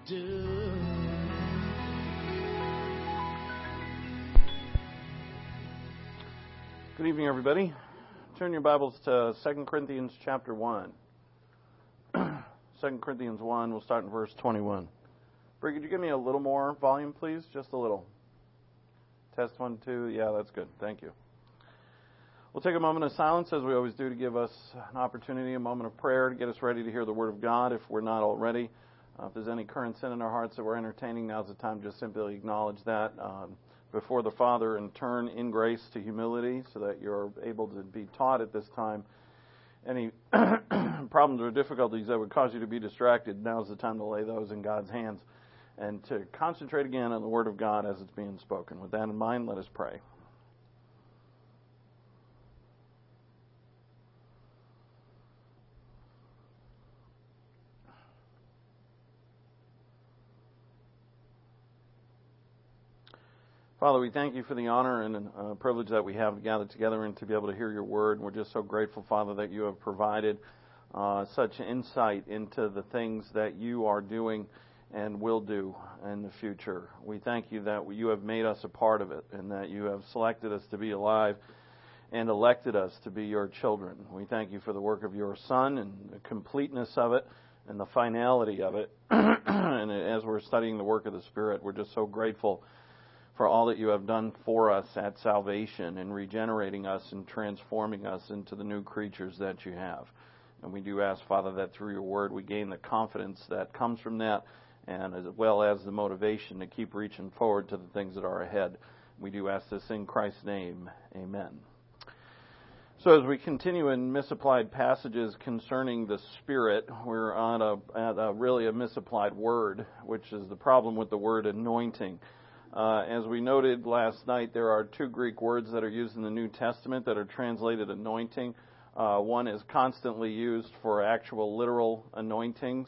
do. Good evening, everybody. Turn your Bibles to 2 Corinthians chapter 1. 2 Corinthians 1, we'll start in verse 21. Brig, could you give me a little more volume, please? Just a little. Test 1, 2. Yeah, that's good. Thank you. We'll take a moment of silence, as we always do, to give us an opportunity, a moment of prayer, to get us ready to hear the Word of God, if we're not already. If there's any current sin in our hearts that we're entertaining, now's the time to just simply acknowledge that before the Father and turn in grace to humility so that you're able to be taught at this time. Any problems or difficulties that would cause you to be distracted, now's the time to lay those in God's hands and to concentrate again on the Word of God as it's being spoken. With that in mind, let us pray. Father, we thank you for the honor and privilege that we have to gather together and to be able to hear your word. We're just so grateful, Father, that you have provided such insight into the things that you are doing and will do in the future. We thank you that you have made us a part of it and that you have selected us to be alive and elected us to be your children. We thank you for the work of your Son and the completeness of it and the finality of it. And as we're studying the work of the Spirit, we're just so grateful for all that you have done for us at salvation and regenerating us and transforming us into the new creatures that you have. And we do ask, Father, that through your word we gain the confidence that comes from that, and as well as the motivation to keep reaching forward to the things that are ahead. We do ask this in Christ's name. Amen. So as we continue in misapplied passages concerning the Spirit, we're on really a misapplied word, which is the problem with the word anointing. As we noted last night, there are two Greek words that are used in the New Testament that are translated anointing. One is constantly used for actual literal anointings,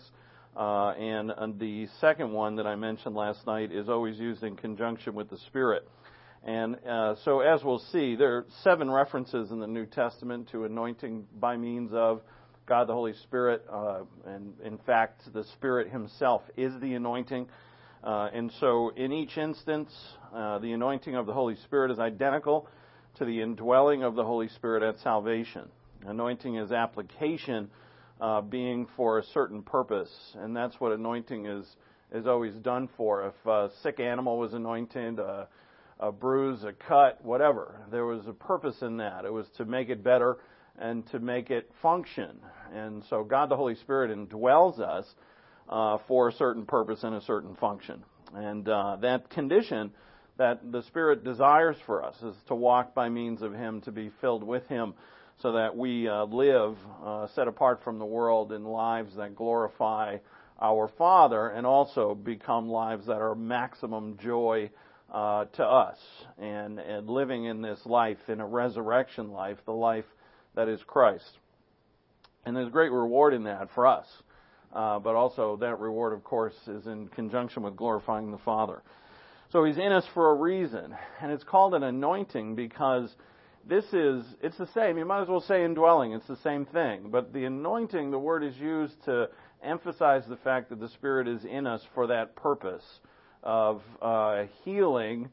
and the second one that I mentioned last night is always used in conjunction with the Spirit. And so as we'll see, there are 7 references in the New Testament to anointing by means of God the Holy Spirit, and in fact the Spirit himself is the anointing. And so in each instance, the anointing of the Holy Spirit is identical to the indwelling of the Holy Spirit at salvation. Anointing is application being for a certain purpose, and that's what anointing is always done for. If a sick animal was anointed, a bruise, a cut, whatever, there was a purpose in that. It was to make it better and to make it function. And so God the Holy Spirit indwells us for a certain purpose and a certain function. And that condition that the Spirit desires for us is to walk by means of Him, to be filled with Him, so that we live set apart from the world in lives that glorify our Father and also become lives that are maximum joy to us. And living in this life, in a resurrection life, the life that is Christ. And there's great reward in that for us. But also that reward, of course, is in conjunction with glorifying the Father. So He's in us for a reason. And it's called an anointing because it's the same. You might as well say indwelling. It's the same thing. But the anointing, the word is used to emphasize the fact that the Spirit is in us for that purpose of healing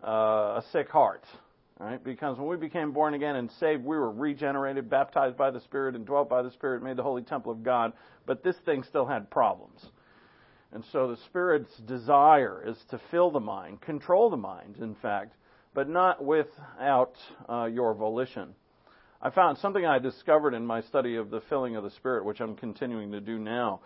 a sick heart. Right? Because when we became born again and saved, we were regenerated, baptized by the Spirit, and dwelt by the Spirit, made the holy temple of God. But this thing still had problems. And so the Spirit's desire is to fill the mind, control the mind, in fact, but not without your volition. I found something I discovered in my study of the filling of the Spirit, which I'm continuing to do now,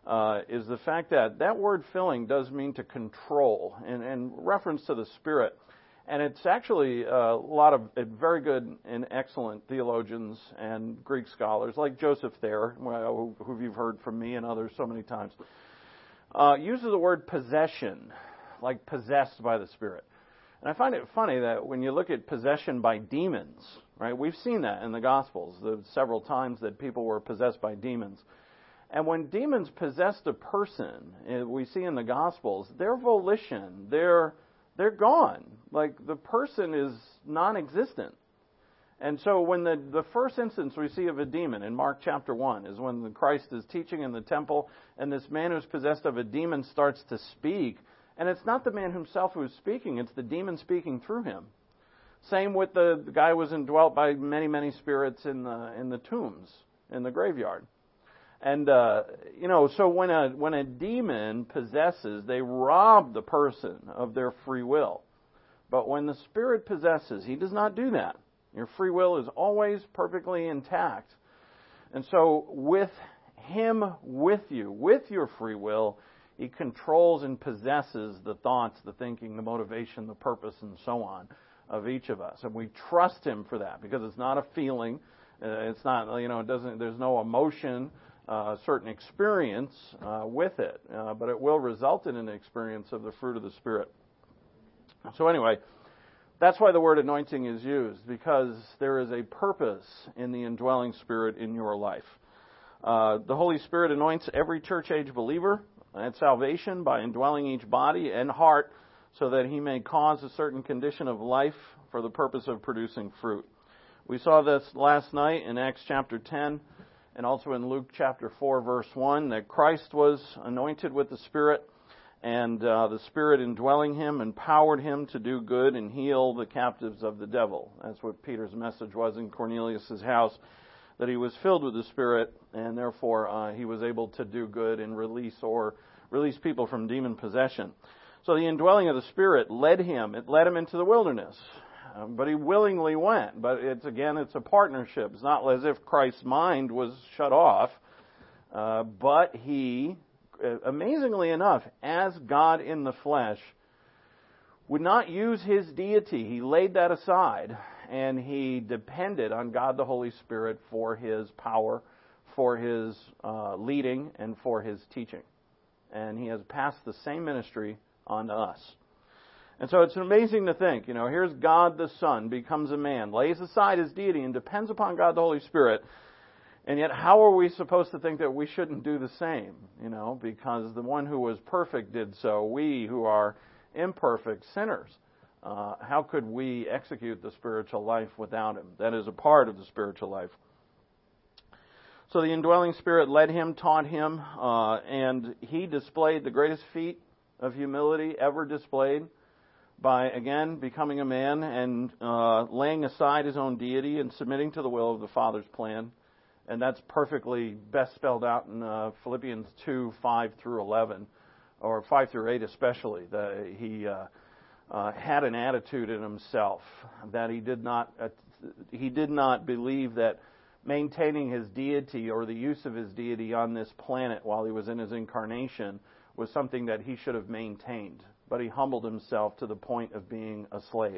is the fact that word filling does mean to control, in reference to the Spirit. And it's actually a lot of very good and excellent theologians and Greek scholars, like Joseph Thayer, who you've heard from me and others so many times, uses the word possession, like possessed by the Spirit. And I find it funny that when you look at possession by demons, right, we've seen that in the Gospels, the several times that people were possessed by demons. And when demons possessed a person, we see in the Gospels, their volition, they're gone. Like the person is non-existent. And so when the first instance we see of a demon in Mark chapter 1 is when Christ is teaching in the temple and this man who's possessed of a demon starts to speak. And it's not the man himself who's speaking, it's the demon speaking through him. Same with the guy who was indwelt by many, many spirits in the tombs, in the graveyard. And, so when a demon possesses, they rob the person of their free will. But when the spirit possesses, he does not do that. Your free will is always perfectly intact. And so with him with you, with your free will, he controls and possesses the thoughts, the thinking, the motivation, the purpose, and so on of each of us. And we trust him for that because it's not a feeling. It's not, there's no emotion, certain experience with it. But it will result in an experience of the fruit of the Spirit. So anyway, that's why the word anointing is used, because there is a purpose in the indwelling Spirit in your life. The Holy Spirit anoints every church-age believer at salvation by indwelling each body and heart so that he may cause a certain condition of life for the purpose of producing fruit. We saw this last night in Acts chapter 10 and also in Luke chapter 4, verse 1, that Christ was anointed with the Spirit, and the Spirit indwelling him empowered him to do good and heal the captives of the devil. That's what Peter's message was in Cornelius' house, that he was filled with the Spirit, and therefore he was able to do good and release people from demon possession. So the indwelling of the Spirit led him into the wilderness. But he willingly went. But it's a partnership. It's not as if Christ's mind was shut off. But he, amazingly enough, as God in the flesh, would not use his deity. He laid that aside. And he depended on God the Holy Spirit for his power, for his leading, and for his teaching. And he has passed the same ministry on to us. And so it's amazing to think, here's God the Son becomes a man, lays aside his deity and depends upon God the Holy Spirit. And yet how are we supposed to think that we shouldn't do the same? Because the one who was perfect did so. We who are imperfect sinners, how could we execute the spiritual life without him? That is a part of the spiritual life. So the indwelling Spirit led him, taught him, and he displayed the greatest feat of humility ever displayed by, again, becoming a man and laying aside his own deity and submitting to the will of the Father's plan. And that's perfectly best spelled out in Philippians 2, 5 through 11, or 5 through 8 especially. He had an attitude in himself that he did not believe that maintaining his deity or the use of his deity on this planet while he was in his incarnation was something that he should have maintained. But he humbled himself to the point of being a slave.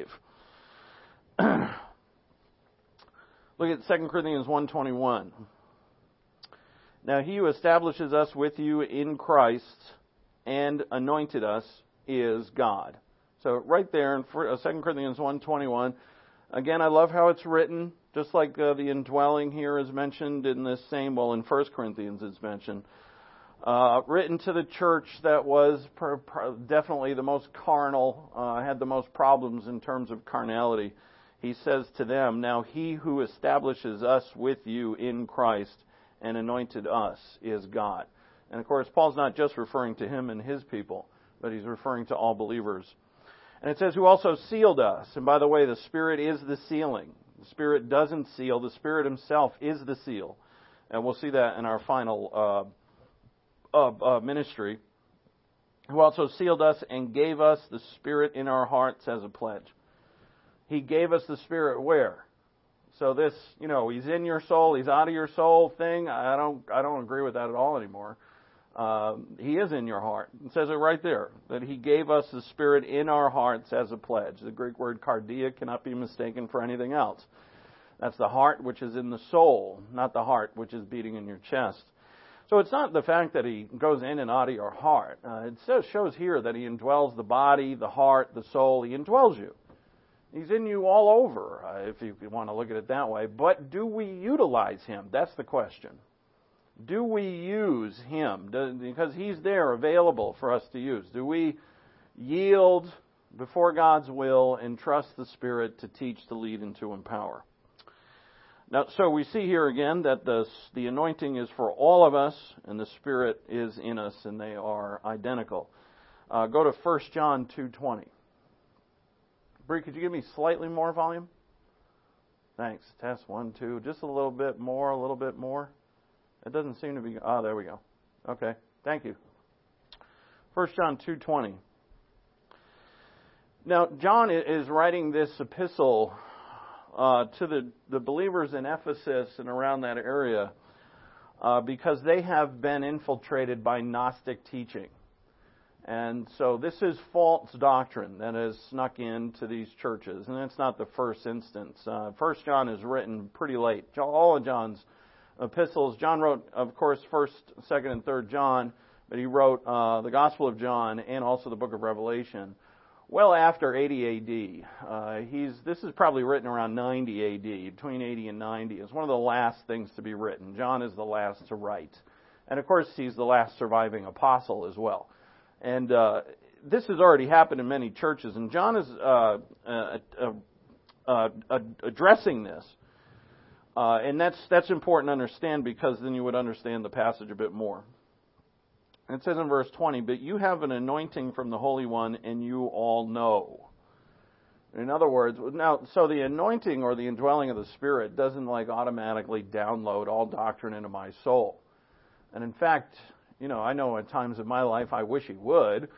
Look at 2 Corinthians 1:21. Now he who establishes us with you in Christ and anointed us is God. So right there in 2 Corinthians 1:21, again, I love how it's written, just like the indwelling here is mentioned in this same, in 1 Corinthians it's mentioned. Written to the church that was definitely the most carnal, had the most problems in terms of carnality. He says to them, now he who establishes us with you in Christ and anointed us is God. And of course, Paul's not just referring to him and his people, but he's referring to all believers. And it says, who also sealed us. And by the way, the Spirit is the sealing. The Spirit doesn't seal. The Spirit himself is the seal. And we'll see that in our final ministry, who also sealed us and gave us the Spirit in our hearts as a pledge. He gave us the Spirit where? So this, he's in your soul, he's out of your soul thing, I don't agree with that at all anymore. He is in your heart. It says it right there, that he gave us the Spirit in our hearts as a pledge. The Greek word cardia cannot be mistaken for anything else. That's the heart which is in the soul, not the heart which is beating in your chest. So it's not the fact that he goes in and out of your heart. It shows here that he indwells the body, the heart, the soul. He indwells you. He's in you all over, if you want to look at it that way. But do we utilize him? That's the question. Do we use him? Because he's there available for us to use. Do we yield before God's will and trust the Spirit to teach, to lead, and to empower? Now, so we see here again that the anointing is for all of us, and the Spirit is in us, and they are identical. Go to 1 John 2:20. Bree, could you give me slightly more volume? Thanks. Test 1, 2. Just a little bit more, a little bit more. It doesn't seem to be... Oh, there we go. Okay. Thank you. 1 John 2:20. Now, John is writing this epistle to the believers in Ephesus and around that area because they have been infiltrated by Gnostic teaching. And so this is false doctrine that has snuck into these churches. And it's not the first instance. 1 John is written pretty late. All of John's epistles. John wrote, of course, 1st, 2nd, and 3rd John. But he wrote the Gospel of John and also the book of Revelation well after 80 A.D. This is probably written around 90 A.D., between 80 and 90. It's one of the last things to be written. John is the last to write. And, of course, he's the last surviving apostle as well. And this has already happened in many churches. And John is addressing this. And that's important to understand because then you would understand the passage a bit more. It says in verse 20, "But you have an anointing from the Holy One, and you all know." In other words, now, so the anointing or the indwelling of the Spirit doesn't automatically download all doctrine into my soul. And in fact, I know at times in my life I wish He would,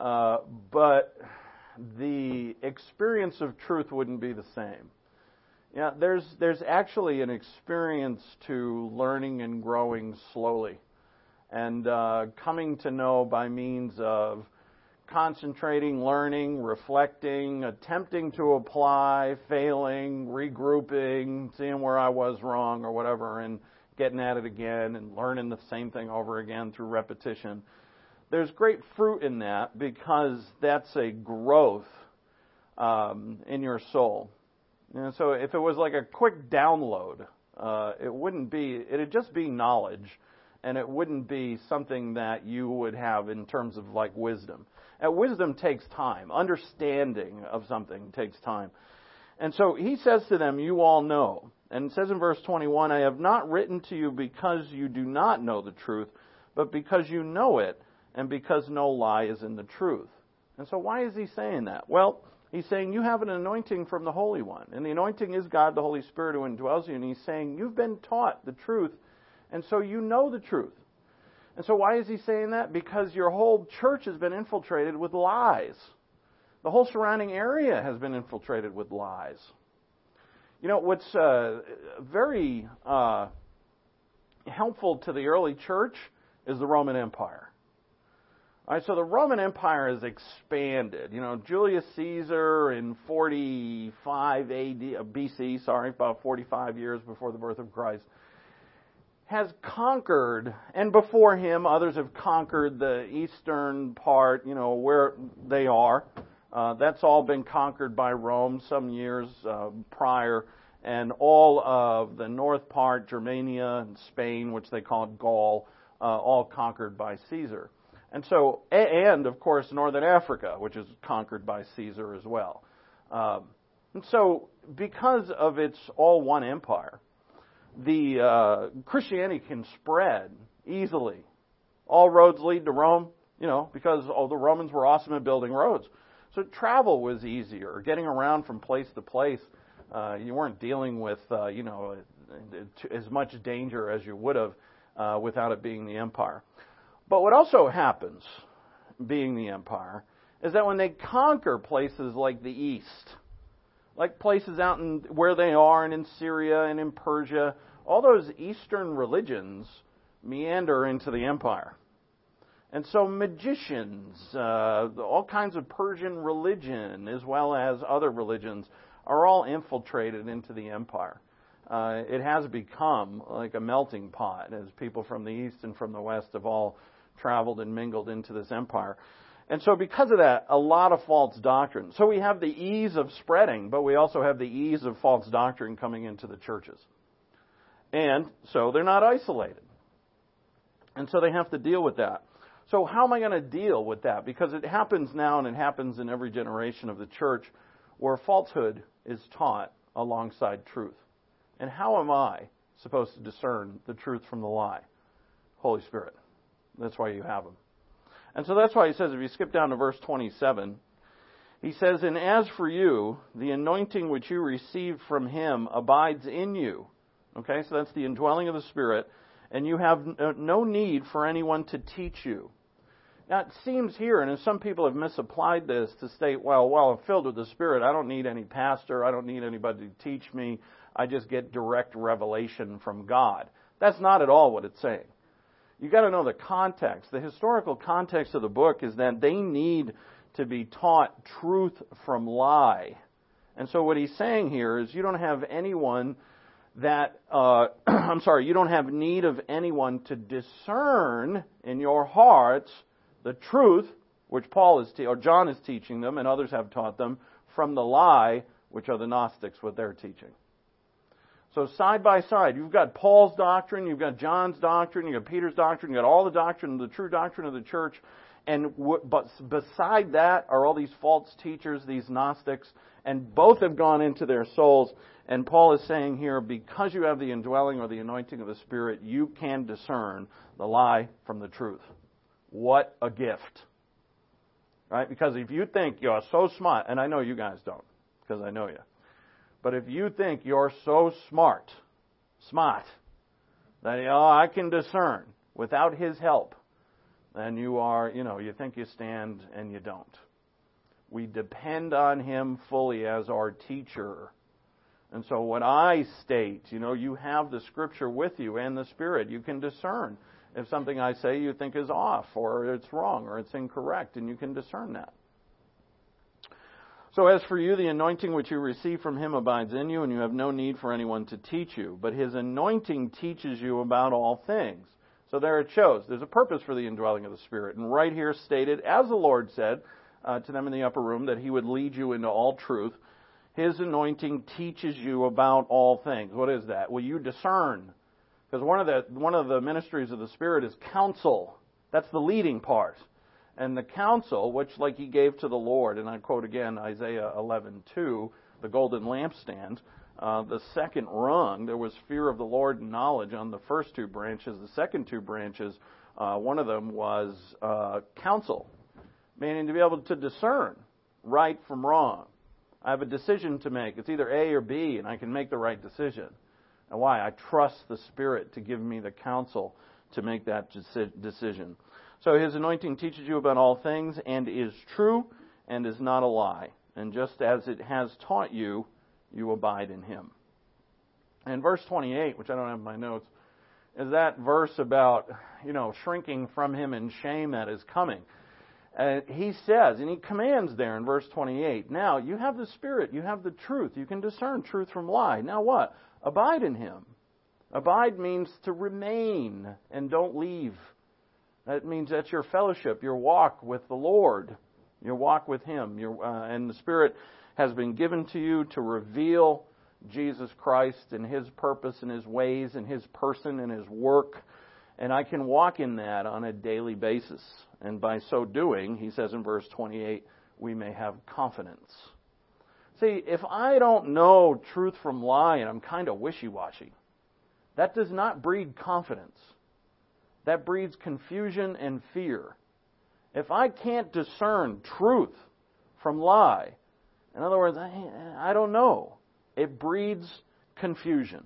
but the experience of truth wouldn't be the same. Yeah, there's actually an experience to learning and growing slowly. And coming to know by means of concentrating, learning, reflecting, attempting to apply, failing, regrouping, seeing where I was wrong or whatever, and getting at it again and learning the same thing over again through repetition. There's great fruit in that because that's a growth in your soul. And so if it was like a quick download, it'd just be knowledge. And it wouldn't be something that you would have in terms of wisdom. And wisdom takes time. Understanding of something takes time. And so he says to them, you all know. And it says in verse 21, I have not written to you because you do not know the truth, but because you know it, and because no lie is in the truth. And so why is he saying that? Well, he's saying you have an anointing from the Holy One. And the anointing is God, the Holy Spirit, who indwells you. And he's saying you've been taught the truth. And so you know the truth. And so why is he saying that? Because your whole church has been infiltrated with lies. The whole surrounding area has been infiltrated with lies. What's very helpful to the early church is the Roman Empire. All right, so the Roman Empire has expanded. Julius Caesar in 45 BC, about 45 years before the birth of Christ, has conquered, and before him, others have conquered the eastern part, where they are. That's all been conquered by Rome some years prior, and all of the north part, Germania and Spain, which they called Gaul, all conquered by Caesar. And of course, northern Africa, which is conquered by Caesar as well. And so, because of its all one empire, the Christianity can spread easily. All roads lead to Rome, because the Romans were awesome at building roads. So travel was easier. Getting around from place to place, you weren't dealing with, as much danger as you would have without it being the empire. But what also happens, being the empire, is that when they conquer places like the East, like places out in where they are and in Syria and in Persia, all those Eastern religions meander into the empire. And so magicians, all kinds of Persian religion, as well as other religions, are all infiltrated into the empire. It has become like a melting pot as people from the East and from the West have all traveled and mingled into this empire. And so because of that, a lot of false doctrine. So we have the ease of spreading, but we also have the ease of false doctrine coming into the churches. And so they're not isolated. And so they have to deal with that. So how am I going to deal with that? Because it happens now and it happens in every generation of the church where falsehood is taught alongside truth. And how am I supposed to discern the truth from the lie? Holy Spirit. That's why you have Him. And so that's why he says, if you skip down to verse 27, he says, and as for you, the anointing which you received from Him abides in you. Okay, so that's the indwelling of the Spirit. And you have no need for anyone to teach you. Now, it seems here, and some people have misapplied this to state, well, I'm filled with the Spirit. I don't need any pastor. I don't need anybody to teach me. I just get direct revelation from God. That's not at all what it's saying. You've got to know the context. The historical context of the book is that they need to be taught truth from lie. And so what he's saying here is you don't have anyone that, you don't have need of anyone to discern in your hearts the truth, which John is teaching them and others have taught them, from the lie, which are the Gnostics, what they're teaching. So side by side, you've got Paul's doctrine, you've got John's doctrine, you've got Peter's doctrine, you've got all the doctrine, the true doctrine of the church, but beside that are all these false teachers, these Gnostics, and both have gone into their souls. And Paul is saying here, because you have the indwelling or the anointing of the Spirit, you can discern the lie from the truth. What a gift. Right? Because if you think you're so smart, and I know you guys don't, because I know you, but if you think you're so smart, that I can discern without His help, then you are, you think you stand and you don't. We depend on Him fully as our teacher. And so what I state, you have the Scripture with you and the Spirit. You can discern if something I say you think is off, or it's wrong, or it's incorrect, and you can discern that. So as for you, the anointing which you receive from Him abides in you, and you have no need for anyone to teach you. But His anointing teaches you about all things. So there it shows. There's a purpose for the indwelling of the Spirit. And right here stated, as the Lord said to them in the upper room, that He would lead you into all truth. His anointing teaches you about all things. What is that? Well, you discern. Because one of the ministries of the Spirit is counsel. That's the leading part. And the counsel, which like He gave to the Lord, and I quote again Isaiah 11:2, the golden lampstand, the second rung, there was fear of the Lord and knowledge on the first two branches. The second two branches, one of them was counsel, meaning to be able to discern right from wrong. I have a decision to make. It's either A or B, and I can make the right decision. And why? I trust the Spirit to give me the counsel to make that decision. So His anointing teaches you about all things and is true and is not a lie. And just as it has taught you, you abide in Him. And verse 28, which I don't have in my notes, is that verse about, shrinking from Him in shame that is coming. He says, and He commands there in verse 28, now you have the Spirit, you have the truth, you can discern truth from lie. Now what? Abide in Him. Abide means to remain and don't leave. That means that's your fellowship, your walk with the Lord, your walk with Him. And the Spirit has been given to you to reveal Jesus Christ and His purpose and His ways and His person and His work. And I can walk in that on a daily basis. And by so doing, he says in verse 28, we may have confidence. See, if I don't know truth from lie and I'm kind of wishy-washy, that does not breed confidence. That breeds confusion and fear. If I can't discern truth from lie, in other words, I don't know, it breeds confusion.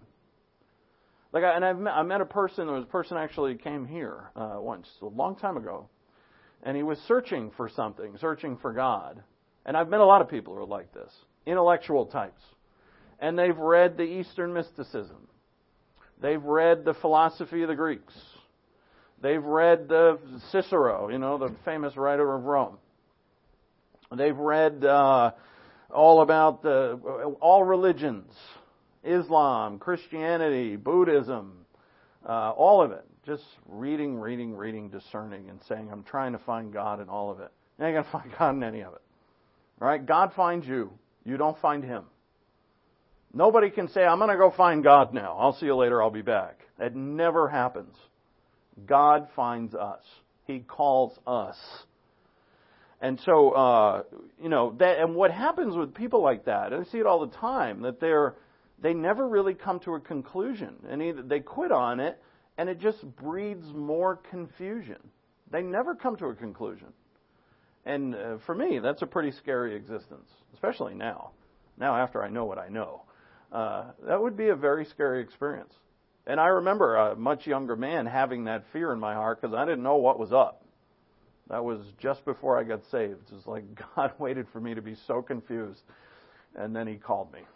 I met a person, there was a person actually came here once, a long time ago, and he was searching for something, searching for God. And I've met a lot of people who are like this, intellectual types. And they've read the Eastern mysticism. They've read the philosophy of the Greeks. They've read the Cicero, the famous writer of Rome. They've read all about all religions, Islam, Christianity, Buddhism, all of it. Just reading, discerning, and saying, I'm trying to find God in all of it. You ain't going to find God in any of it. All right? God finds you. You don't find Him. Nobody can say, I'm going to go find God now. I'll see you later. I'll be back. That never happens. God finds us. He calls us. And so, and what happens with people like that, and I see it all the time, that they're they never really come to a conclusion. And either they quit on it, and it just breeds more confusion. They never come to a conclusion. And for me, that's a pretty scary existence, especially now. Now, after I know what I know. That would be a very scary experience. And I remember a much younger man having that fear in my heart because I didn't know what was up. That was just before I got saved. It was like God waited for me to be so confused, and then He called me.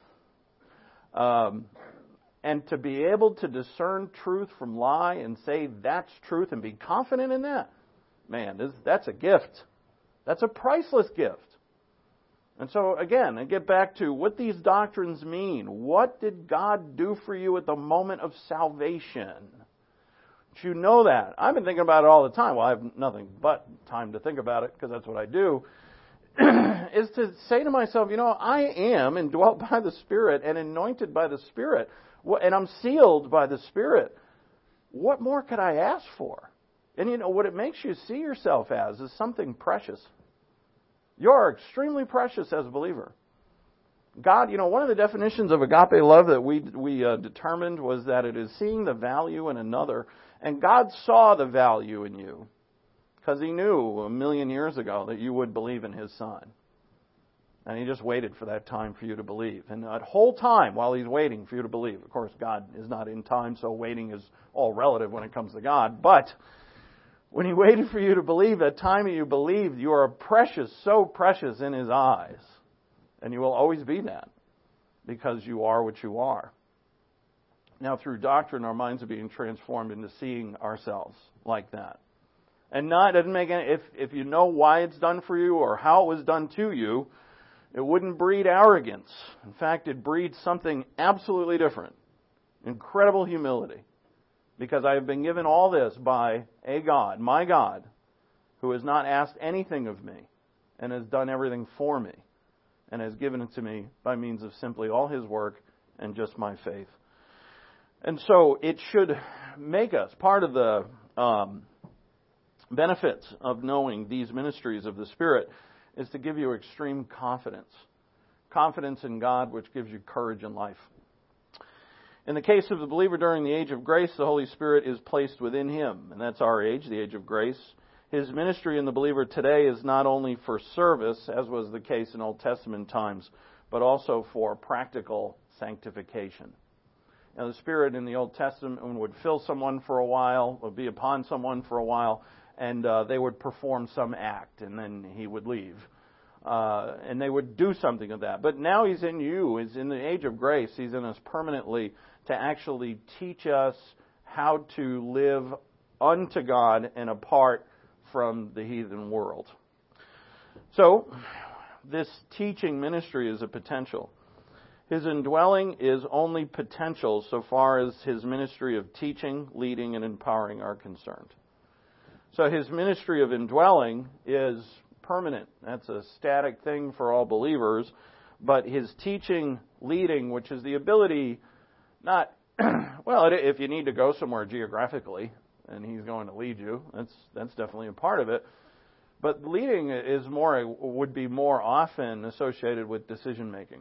And to be able to discern truth from lie and say that's truth and be confident in that, man, that's a gift. That's a priceless gift. And so, again, I get back to what these doctrines mean. What did God do for you at the moment of salvation? You know that. I've been thinking about it all the time. Well, I have nothing but time to think about it because that's what I do. Is to say to myself, I am indwelt by the Spirit and anointed by the Spirit, and I'm sealed by the Spirit. What more could I ask for? And what it makes you see yourself as is something precious. You're extremely precious as a believer. God, one of the definitions of agape love that we determined was that it is seeing the value in another. And God saw the value in you because He knew 1,000,000 years ago that you would believe in His Son. And He just waited for that time for you to believe. And that whole time while He's waiting for you to believe, of course, God is not in time, so waiting is all relative when it comes to God. But when He waited for you to believe, that time that you believed, you are precious, so precious in His eyes. And you will always be that because you are what you are. Now, through doctrine, our minds are being transformed into seeing ourselves like that. And it doesn't make any, if you know why it's done for you or how it was done to you, it wouldn't breed arrogance. In fact, it breeds something absolutely different. Incredible humility. Because I have been given all this by a God, my God, who has not asked anything of me and has done everything for me and has given it to me by means of simply all His work and just my faith. And so it should make us, part of the benefits of knowing these ministries of the Spirit is to give you extreme confidence. Confidence in God, which gives you courage in life. In the case of the believer during the age of grace, the Holy Spirit is placed within him, and that's our age, the age of grace. His ministry in the believer today is not only for service, as was the case in Old Testament times, but also for practical sanctification. Now, the Spirit in the Old Testament would fill someone for a while, would be upon someone for a while, and they would perform some act, and then He would leave. And they would do something of that. But now He's in you. He's in the age of grace. He's in us permanently to actually teach us how to live unto God and apart from the heathen world. So, this teaching ministry is a potential. His indwelling is only potential so far as His ministry of teaching, leading, and empowering are concerned. So His ministry of indwelling is permanent. That's a static thing for all believers. But His teaching, leading, which is the ability, not, if you need to go somewhere geographically, and He's going to lead you, that's definitely a part of it. But leading would be more often associated with decision making.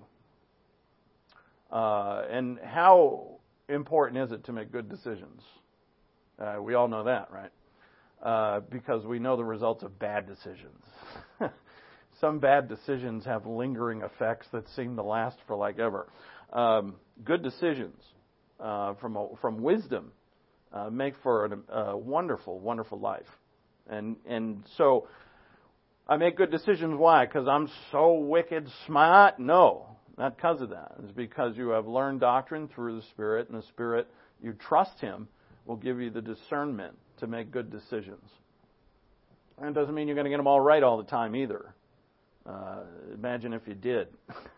And how important is it to make good decisions? We all know that, right? Because we know the results of bad decisions. Some bad decisions have lingering effects that seem to last for like ever. Good decisions from wisdom make for a wonderful, wonderful life. And so I make good decisions. Why? Because I'm so wicked smart? No. Not because of that. It's because you have learned doctrine through the Spirit, and the Spirit, you trust Him, will give you the discernment to make good decisions. And it doesn't mean you're going to get them all right all the time either. Imagine if you did.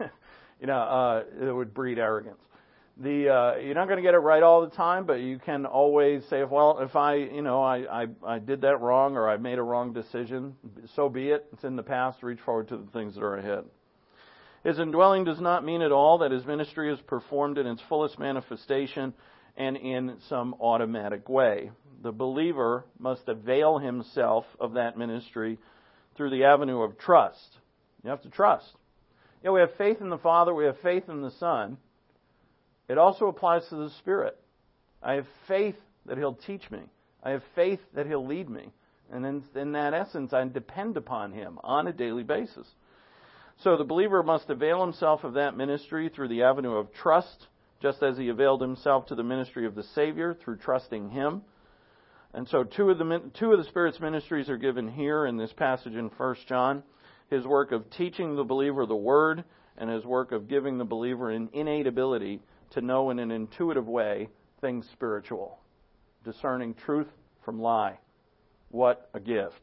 It would breed arrogance. You're not going to get it right all the time, but you can always say, well, if I did that wrong or I made a wrong decision, so be it. It's in the past. Reach forward to the things that are ahead. His indwelling does not mean at all that His ministry is performed in its fullest manifestation and in some automatic way. The believer must avail himself of that ministry through the avenue of trust. You have to trust. We have faith in the Father, we have faith in the Son, It also applies to the Spirit. I have faith that He'll teach me. I have faith that He'll lead me. And in that essence, I depend upon Him on a daily basis. So the believer must avail himself of that ministry through the avenue of trust, just as he availed himself to the ministry of the Savior through trusting Him. And so two of the Spirit's ministries are given here in this passage in 1 John. His work of teaching the believer the Word, and His work of giving the believer an innate ability to know in an intuitive way things spiritual, discerning truth from lie. What a gift.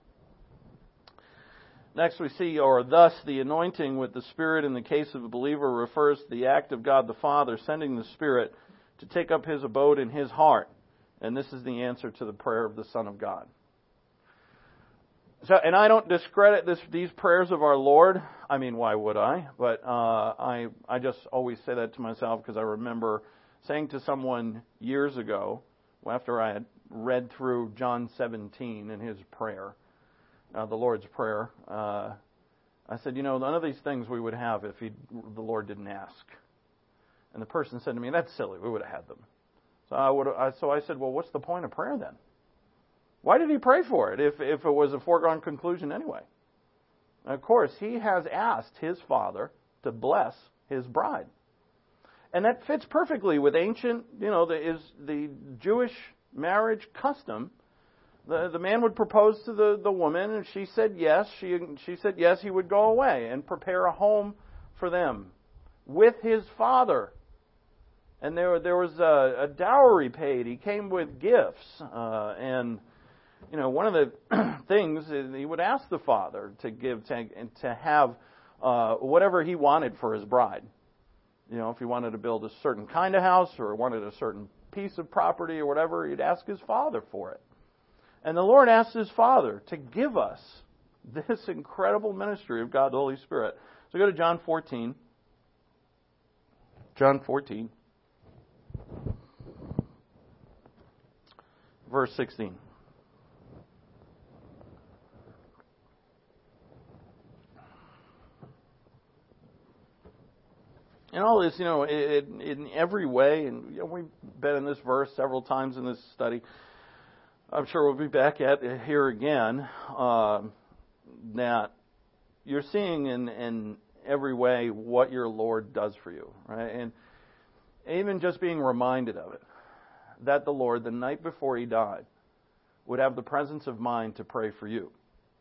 Next we see, or thus the anointing with the Spirit in the case of a believer refers to the act of God the Father sending the Spirit to take up His abode in his heart. And this is the answer to the prayer of the Son of God. So, and I don't discredit these prayers of our Lord. I mean, why would I? But I just always say that to myself because I remember saying to someone years ago, after I had read through John 17 in his prayer, the Lord's Prayer, I said, none of these things we would have if the Lord didn't ask. And the person said to me, that's silly, we would have had them. So I said, well, what's the point of prayer then? Why did He pray for it if it was a foregone conclusion anyway? And of course, He has asked His Father to bless His bride. And that fits perfectly with ancient, the Jewish marriage custom. The man would propose to the woman, and she said yes. She said yes, he would go away and prepare a home for them with his father. And there was a dowry paid. He came with gifts. And one of the things is he would ask the father to have whatever he wanted for his bride. If he wanted to build a certain kind of house or wanted a certain piece of property or whatever, he'd ask his father for it. And the Lord asked His Father to give us this incredible ministry of God the Holy Spirit. So go to John 14. John 14. Verse 16. And all this, in every way, and we've been in this verse several times in this study. I'm sure we'll be back at it here again. That you're seeing in every way what your Lord does for you, right? And even just being reminded of it, that the Lord, the night before He died, would have the presence of mind to pray for you.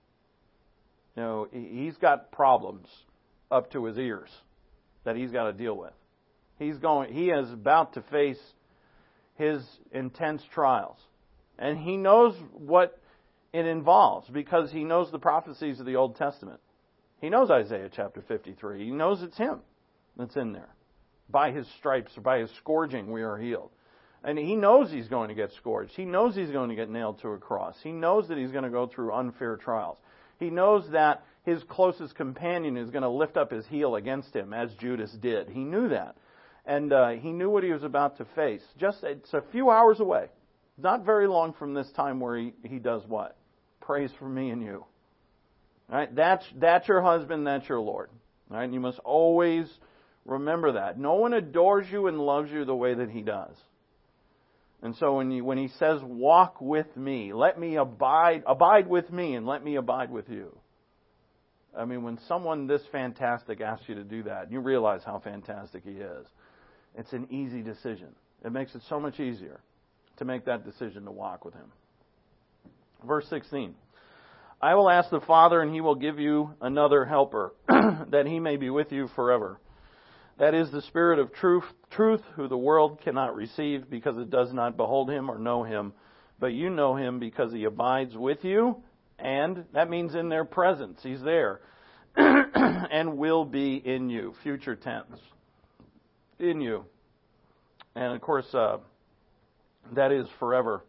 He's got problems up to his ears that He's got to deal with. He is about to face His intense trials. And He knows what it involves because He knows the prophecies of the Old Testament. He knows Isaiah chapter 53. He knows it's Him that's in there. By His stripes or by His scourging we are healed. And He knows He's going to get scourged. He knows He's going to get nailed to a cross. He knows that He's going to go through unfair trials. He knows that His closest companion is going to lift up his heel against Him, as Judas did. He knew that. And He knew what He was about to face. It's a few hours away. Not very long from this time where he does what? Prays for me and you. All right? That's your husband, that's your Lord. All right? And you must always remember that. No one adores you and loves you the way that He does. And so when He says, walk with me, let me abide with me and let me abide with you. I mean, when someone this fantastic asks you to do that, you realize how fantastic He is. It's an easy decision. It makes it so much easier to make that decision to walk with Him. Verse 16. I will ask the Father, and He will give you another helper, that He may be with you forever. That is the Spirit of truth, who the world cannot receive, because it does not behold Him or know Him. But you know Him, because He abides with you, and that means in their presence. He's there. And will be in you. Future tense. In you. And of course, that is forever.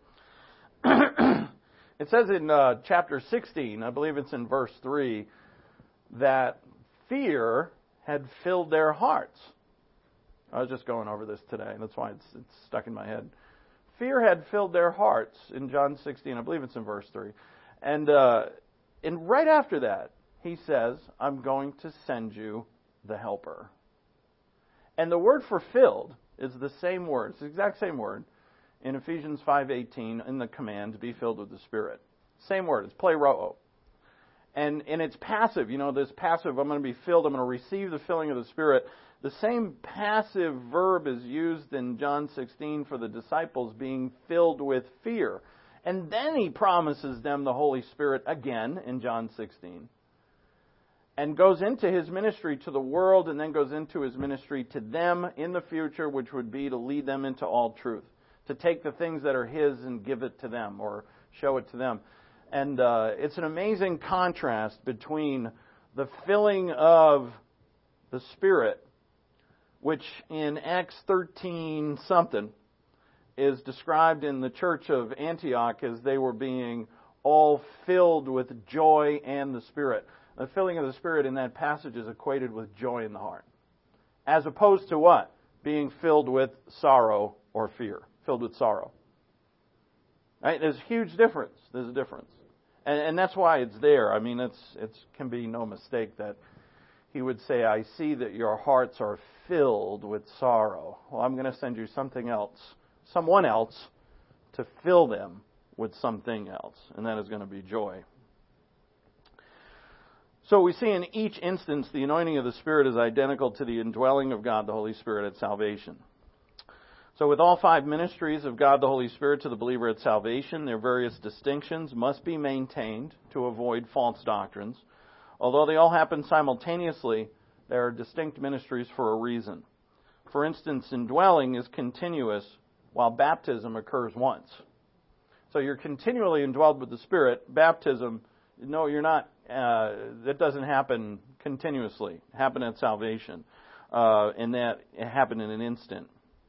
It says in chapter 16, I believe it's in verse 3, that fear had filled their hearts. I was just going over this today, and that's why it's stuck in my head. Fear had filled their hearts in John 16, I believe it's in verse 3. And right after that, He says, I'm going to send you the Helper. And the word for filled is the same word. It's the exact same word in Ephesians 5:18 in the command to be filled with the Spirit. Same word. It's pleroo. And it's passive. This passive, I'm going to be filled, I'm going to receive the filling of the Spirit. The same passive verb is used in John 16 for the disciples being filled with fear. And then he promises them the Holy Spirit again in John 16. And goes into his ministry to the world, and then goes into his ministry to them in the future, which would be to lead them into all truth. To take the things that are his and give it to them, or show it to them. And it's an amazing contrast between the filling of the Spirit, which in Acts 13-something is described in the church of Antioch as they were being all filled with joy and the Spirit. The filling of the Spirit in that passage is equated with joy in the heart. As opposed to what? Being filled with sorrow or fear. Filled with sorrow. Right? There's a huge difference. There's a difference. And that's why it's there. I mean, it can be no mistake that he would say, I see that your hearts are filled with sorrow. Well, I'm going to send you something else, someone else, to fill them with something else. And that is going to be joy. So we see in each instance the anointing of the Spirit is identical to the indwelling of God the Holy Spirit at salvation. So with all 5 ministries of God the Holy Spirit to the believer at salvation, their various distinctions must be maintained to avoid false doctrines. Although they all happen simultaneously, there are distinct ministries for a reason. For instance, indwelling is continuous while baptism occurs once. So you're continually indwelled with the Spirit. Baptism, no, you're not. That doesn't happen continuously. It happened at salvation. And that it happened in an instant.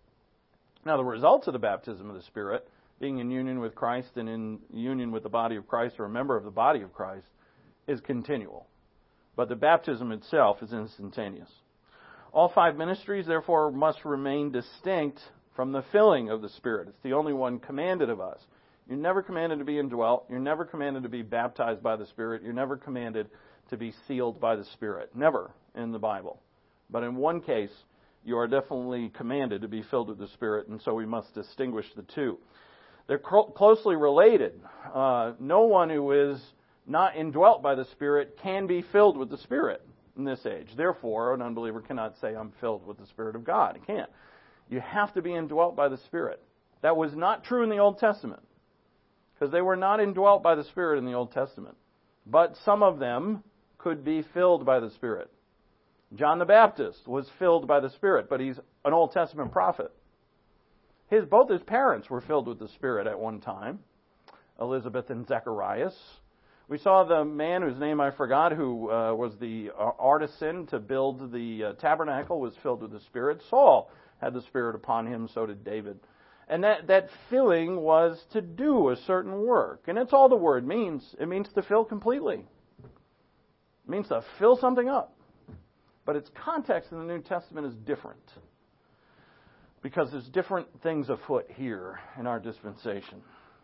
Now, the results of the baptism of the Spirit, being in union with Christ and in union with the body of Christ, or a member of the body of Christ, is continual. But the baptism itself is instantaneous. All 5 ministries, therefore, must remain distinct from the filling of the Spirit. It's the only one commanded of us. You're never commanded to be indwelt. You're never commanded to be baptized by the Spirit. You're never commanded to be sealed by the Spirit. Never in the Bible. But in one case, you are definitely commanded to be filled with the Spirit, and so we must distinguish the two. They're closely related. No one who is not indwelt by the Spirit can be filled with the Spirit in this age. Therefore, an unbeliever cannot say, I'm filled with the Spirit of God. He can't. You have to be indwelt by the Spirit. That was not true in the Old Testament, because they were not indwelt by the Spirit in the Old Testament. But some of them could be filled by the Spirit. John the Baptist was filled by the Spirit, but he's an Old Testament prophet. Both his parents were filled with the Spirit at one time, Elizabeth and Zacharias. We saw the man whose name I forgot, who was the artisan to build the tabernacle, was filled with the Spirit. Saul had the Spirit upon him, so did David. And that filling was to do a certain work. And that's all the word means. It means to fill completely. It means to fill something up. But its context in the New Testament is different, because there's different things afoot here in our dispensation.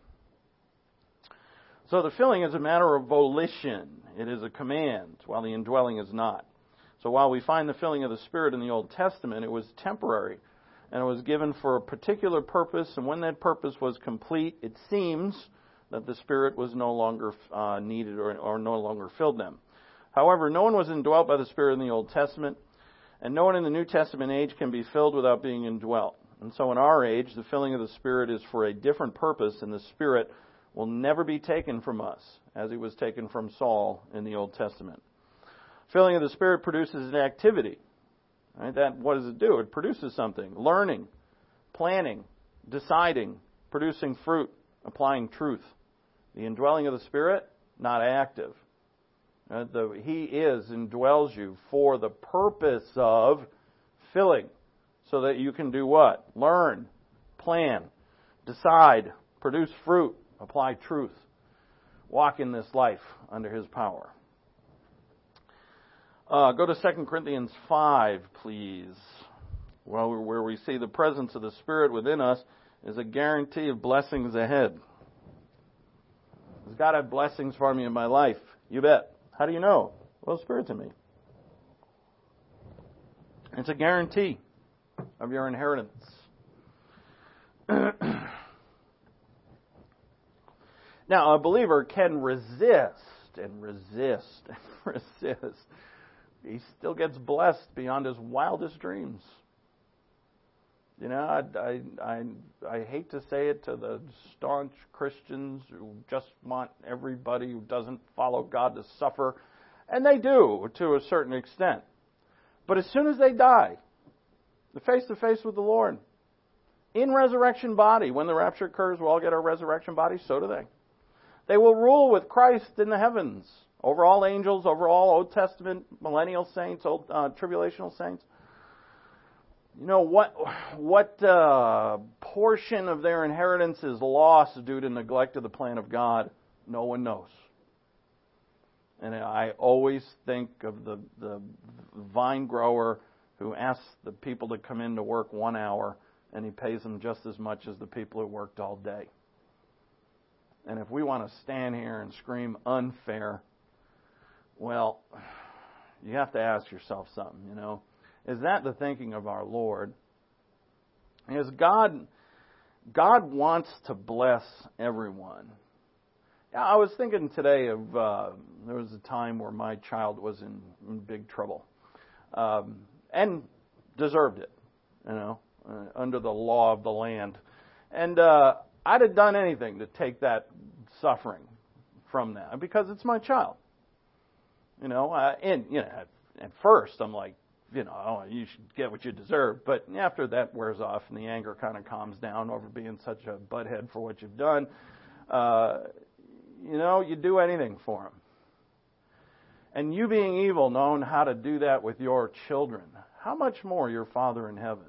So the filling is a matter of volition. It is a command, while the indwelling is not. So while we find the filling of the Spirit in the Old Testament, it was temporary, and it was given for a particular purpose, and when that purpose was complete, it seems that the Spirit was no longer needed or no longer filled them. However, no one was indwelt by the Spirit in the Old Testament, and no one in the New Testament age can be filled without being indwelt. And so in our age, the filling of the Spirit is for a different purpose, and the Spirit will never be taken from us, as it was taken from Saul in the Old Testament. Filling of the Spirit produces an activity. Right? What does it do? It produces something. Learning, planning, deciding, producing fruit, applying truth. The indwelling of the Spirit, not active. He indwells you for the purpose of filling, so that you can do what? Learn, plan, decide, produce fruit, apply truth, walk in this life under His power. Go to 2 Corinthians 5, please. Where we see the presence of the Spirit within us is a guarantee of blessings ahead. Does God have blessings for me in my life? You bet. How do you know? Well, the Spirit's in me. It's a guarantee. of your inheritance. Now, a believer can resist and resist and resist. He still gets blessed beyond his wildest dreams. You know, I hate to say it to the staunch Christians who just want everybody who doesn't follow God to suffer, and they do to a certain extent. But as soon as they die, they're face to face with the Lord, in resurrection body, when the rapture occurs, we'll all get our resurrection bodies, so do they. They will rule with Christ in the heavens, over all angels, over all Old Testament millennial saints, old tribulational saints. You know, what portion of their inheritance is lost due to neglect of the plan of God? No one knows. And I always think of the vine grower who asks the people to come in to work 1 hour, and he pays them just as much as the people who worked all day. And if we want to stand here and scream unfair, well, you have to ask yourself something, you know. Is that the thinking of our Lord? Is God wants to bless everyone. I was thinking today of, there was a time where my child was in big trouble. And deserved it, you know, under the law of the land. And I'd have done anything to take that suffering from that because it's my child. You know, and you know, at first I'm like, you know, oh, you should get what you deserve. But after that wears off and the anger kind of calms down over being such a butthead for what you've done, you know, you do anything for them. And you being evil, knowing how to do that with your children, how much more your Father in heaven?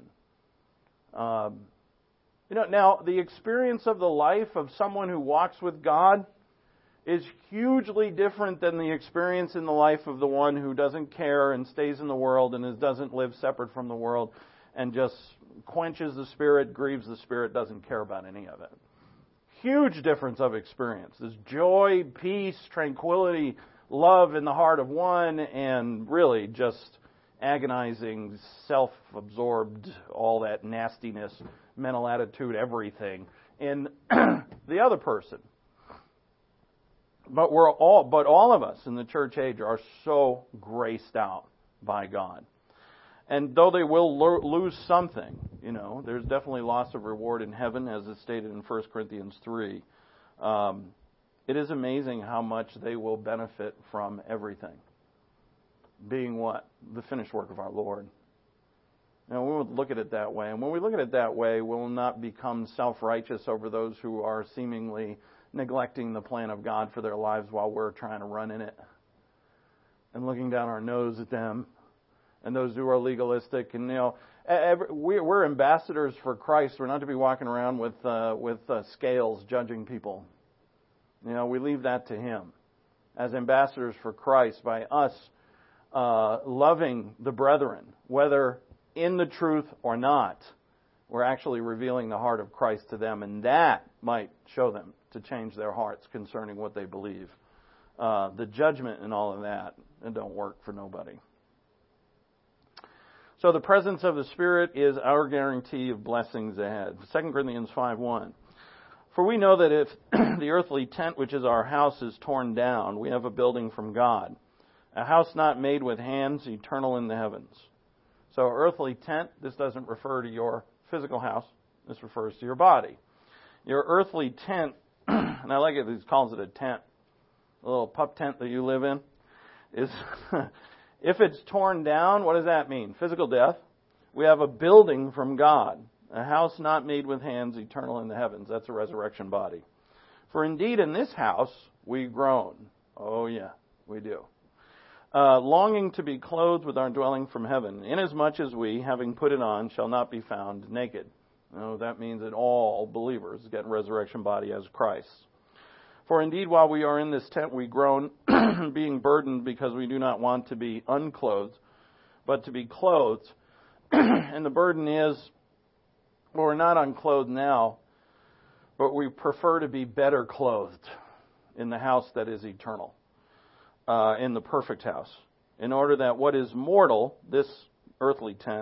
You know, now, the experience of the life of someone who walks with God is hugely different than the experience in the life of the one who doesn't care and stays in the world and doesn't live separate from the world and just quenches the Spirit, grieves the Spirit, doesn't care about any of it. Huge difference of experience. There's joy, peace, tranquility, love in the heart of one, and really just agonizing, self-absorbed, all that nastiness, mental attitude, everything in the other person. But all of us in the church age are so graced out by God. And though they will lose something, you know, there's definitely loss of reward in heaven, as is stated in 1 Corinthians 3. It is amazing how much they will benefit from everything. Being what? The finished work of our Lord. Now, we would look at it that way. And when we look at it that way, we will not become self-righteous over those who are seemingly neglecting the plan of God for their lives while we're trying to run in it. And looking down our nose at them. And those who are legalistic. And, you know, we're ambassadors for Christ. We're not to be walking around with scales judging people. You know, we leave that to Him. As ambassadors for Christ, by us loving the brethren, whether in the truth or not, we're actually revealing the heart of Christ to them, and that might show them to change their hearts concerning what they believe. The judgment and all of that, it don't work for nobody. So the presence of the Spirit is our guarantee of blessings ahead. 2 Corinthians 5:1. For we know that if the earthly tent, which is our house, is torn down, we have a building from God, a house not made with hands, eternal in the heavens. So earthly tent, this doesn't refer to your physical house. This refers to your body. Your earthly tent, and I like it, he calls it a tent, a little pup tent that you live in, is if it's torn down, what does that mean? Physical death. We have a building from God, a house not made with hands, eternal in the heavens. That's a resurrection body. For indeed in this house we groan. Oh yeah, we do. Longing to be clothed with our dwelling from heaven, inasmuch as we, having put it on, shall not be found naked. That means that all believers get a resurrection body as Christ. For indeed, while we are in this tent, we groan, being burdened because we do not want to be unclothed, but to be clothed. And the burden is, well, we're not unclothed now, but we prefer to be better clothed in the house that is eternal. In the perfect house, in order that what is mortal, this earthly tent,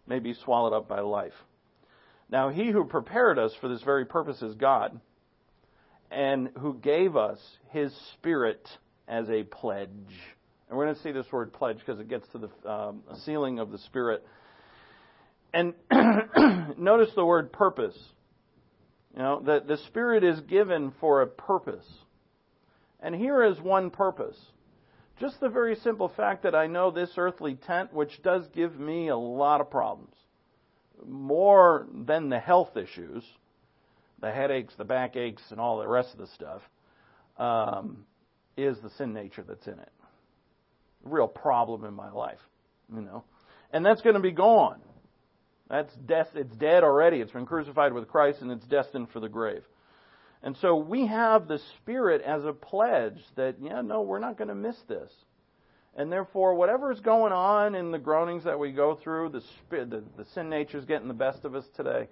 may be swallowed up by life. Now he who prepared us for this very purpose is God, and who gave us His Spirit as a pledge. And we're going to see this word pledge because it gets to the sealing of the Spirit. And notice the word purpose. You know, the Spirit is given for a purpose. And here is one purpose. Just the very simple fact that I know this earthly tent, which does give me a lot of problems, more than the health issues, the headaches, the backaches, and all the rest of the stuff, is the sin nature that's in it. A real problem in my life, you know. And that's going to be gone. That's death. It's dead already. It's been crucified with Christ, and it's destined for the grave. And so we have the Spirit as a pledge that, we're not going to miss this. And therefore, whatever is going on in the groanings that we go through, the sin nature is getting the best of us today.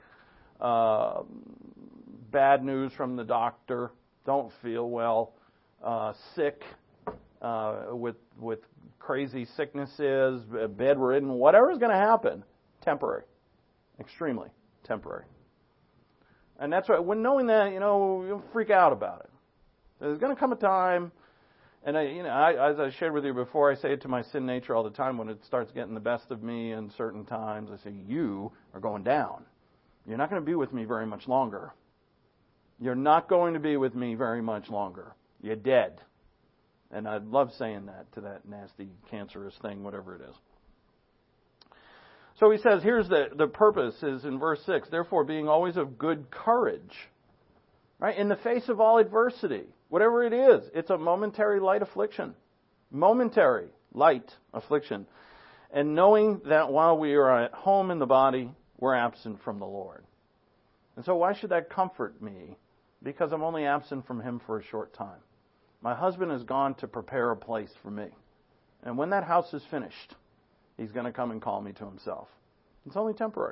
Bad news from the doctor, don't feel well, sick, with crazy sicknesses, bedridden, whatever is going to happen, temporary, extremely temporary. And that's why, when knowing that, you'll freak out about it. There's going to come a time, and as I shared with you before, I say it to my sin nature all the time when it starts getting the best of me in certain times. I say, you are going down. You're not going to be with me very much longer. You're not going to be with me very much longer. You're dead. And I love saying that to that nasty, cancerous thing, whatever it is. So he says, here's the purpose is in verse 6, therefore being always of good courage, right? In the face of all adversity, whatever it is, it's a momentary light affliction. Momentary light affliction. And knowing that while we are at home in the body, we're absent from the Lord. And so why should that comfort me? Because I'm only absent from Him for a short time. My husband has gone to prepare a place for me. And when that house is finished, He's going to come and call me to Himself. It's only temporary.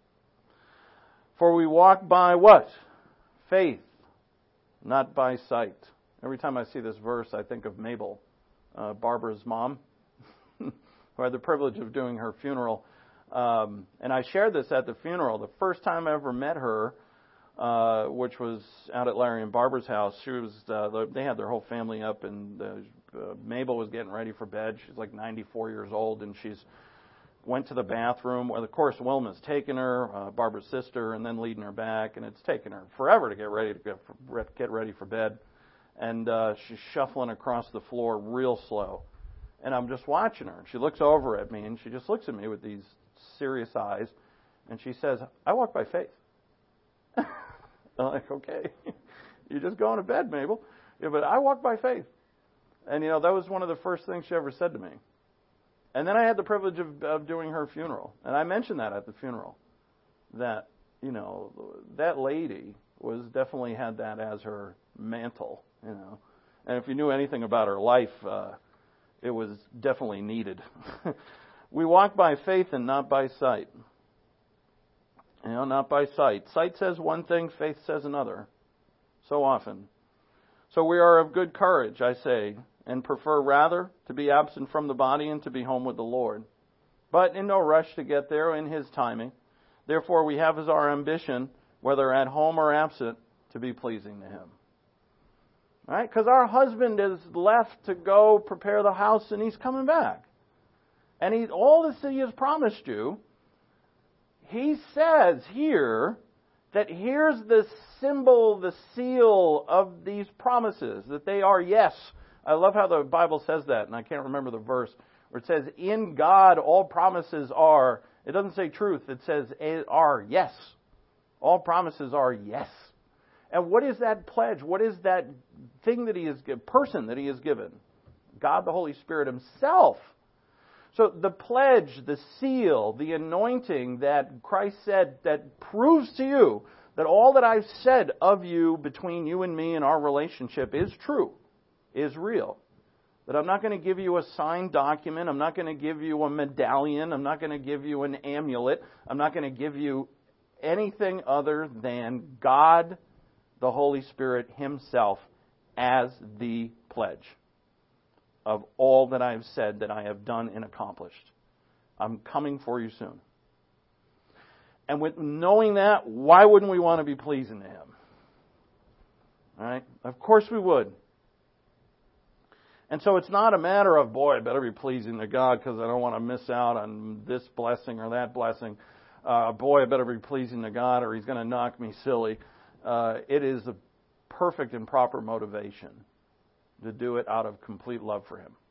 For we walk by what? Faith, not by sight. Every time I see this verse, I think of Mabel, Barbara's mom, who had the privilege of doing her funeral. And I shared this at the funeral. The first time I ever met her, which was out at Larry and Barbara's house, they had their whole family up, and Mabel was getting ready for bed. She's like 94 years old, and she's went to the bathroom. Well, of course, Wilma's taken her, Barbara's sister, and then leading her back, and it's taken her forever to get ready for bed. And she's shuffling across the floor real slow. And I'm just watching her. She looks over at me, and she just looks at me with these serious eyes, and she says, I walk by faith. I'm like, okay, you're just going to bed, Mabel. Yeah, but I walk by faith. And, that was one of the first things she ever said to me. And then I had the privilege of doing her funeral. And I mentioned that at the funeral, that, that lady definitely had that as her mantle, And if you knew anything about her life, it was definitely needed. We walk by faith and not by sight. Not by sight. Sight says one thing, faith says another. So often. So we are of good courage, I say, and prefer rather to be absent from the body and to be home with the Lord. But in no rush to get there in His timing. Therefore we have as our ambition, whether at home or absent, to be pleasing to Him. All right? Because our husband is left to go prepare the house, and he's coming back. And all this He has promised you, He says here that here's the symbol, the seal of these promises, that they are yes. I love how the Bible says that, and I can't remember the verse, where it says, in God all promises are, it doesn't say truth, it says are yes. All promises are yes. And what is that pledge? What is that thing that He has given, person that He has given? God the Holy Spirit Himself. So the pledge, the seal, the anointing that Christ said that proves to you that all that I've said of you between you and me and our relationship is true, is real. That I'm not going to give you a signed document. I'm not going to give you a medallion. I'm not going to give you an amulet. I'm not going to give you anything other than God, the Holy Spirit Himself, as the pledge of all that I have said that I have done and accomplished. I'm coming for you soon. And with knowing that, why wouldn't we want to be pleasing to Him? All right? Of course we would. And so it's not a matter of, boy, I better be pleasing to God because I don't want to miss out on this blessing or that blessing. Boy, I better be pleasing to God or He's going to knock me silly. It is a perfect and proper motivation to do it out of complete love for Him.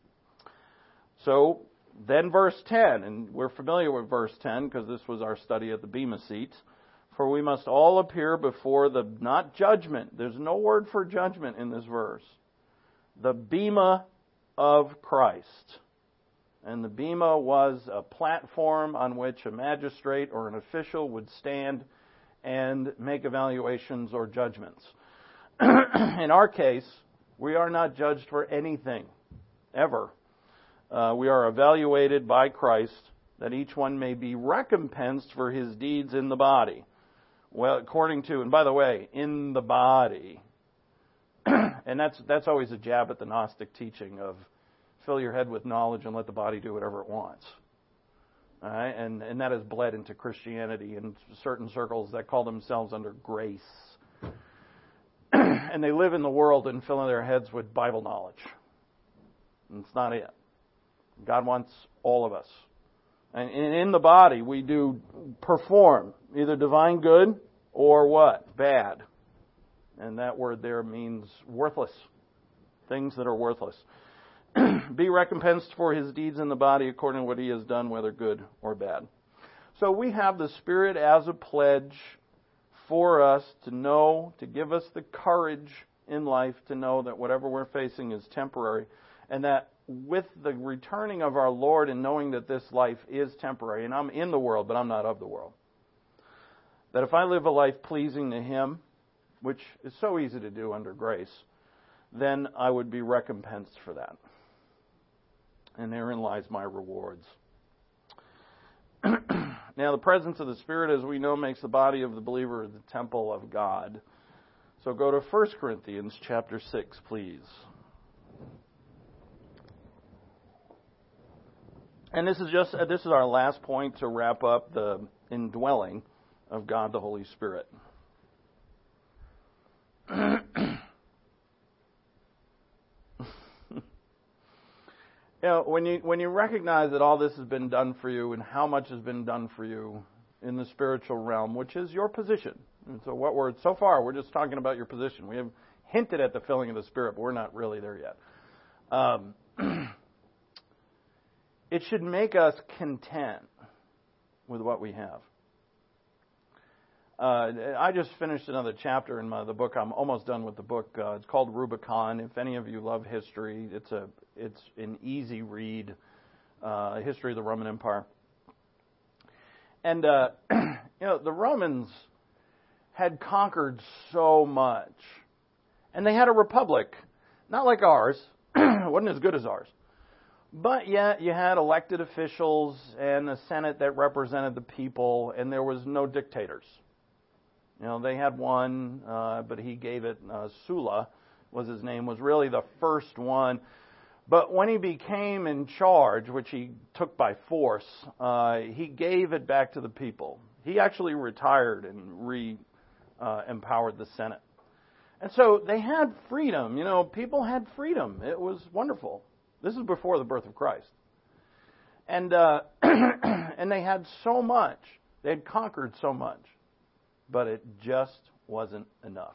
So, then verse 10, and we're familiar with verse 10 because this was our study at the Bema seats. For we must all appear before the, not judgment, there's no word for judgment in this verse, the Bema of Christ. And the Bema was a platform on which a magistrate or an official would stand and make evaluations or judgments. In our case, we are not judged for anything, ever. We are evaluated by Christ that each one may be recompensed for his deeds in the body. Well, according to, and by the way, in the body. And that's always a jab at the Gnostic teaching of fill your head with knowledge and let the body do whatever it wants. All right? And that has bled into Christianity in certain circles that call themselves under grace. And they live in the world and fill their heads with Bible knowledge. And it's not it. God wants all of us. And in the body, we do perform either divine good or what? Bad. And that word there means worthless. Things that are worthless. Be recompensed for his deeds in the body according to what he has done, whether good or bad. So we have the Spirit as a pledge for us to know, to give us the courage in life to know that whatever we're facing is temporary, and that with the returning of our Lord and knowing that this life is temporary, and I'm in the world, but I'm not of the world, that if I live a life pleasing to Him, which is so easy to do under grace, then I would be recompensed for that. And therein lies my rewards. Now, the presence of the Spirit, as we know, makes the body of the believer the temple of God. So go to 1 Corinthians chapter 6, please. And this is our last point to wrap up the indwelling of God the Holy Spirit. You know, when you recognize that all this has been done for you and how much has been done for you in the spiritual realm, which is your position. And so so far we're just talking about your position. We have hinted at the filling of the Spirit, but we're not really there yet. It should make us content with what we have. I just finished another chapter in the book. I'm almost done with the book. It's called Rubicon. If any of you love history, it's an easy read. History of the Roman Empire. And the Romans had conquered so much, and they had a republic, not like ours. It wasn't as good as ours. But yet you had elected officials and a Senate that represented the people, and there was no dictators. You know, they had one, but he gave it, Sulla was his name, was really the first one. But when he became in charge, which he took by force, he gave it back to the people. He actually retired and empowered the Senate. And so they had freedom. You know, people had freedom. It was wonderful. This is before the birth of Christ. And and they had so much. They had conquered so much. But it just wasn't enough.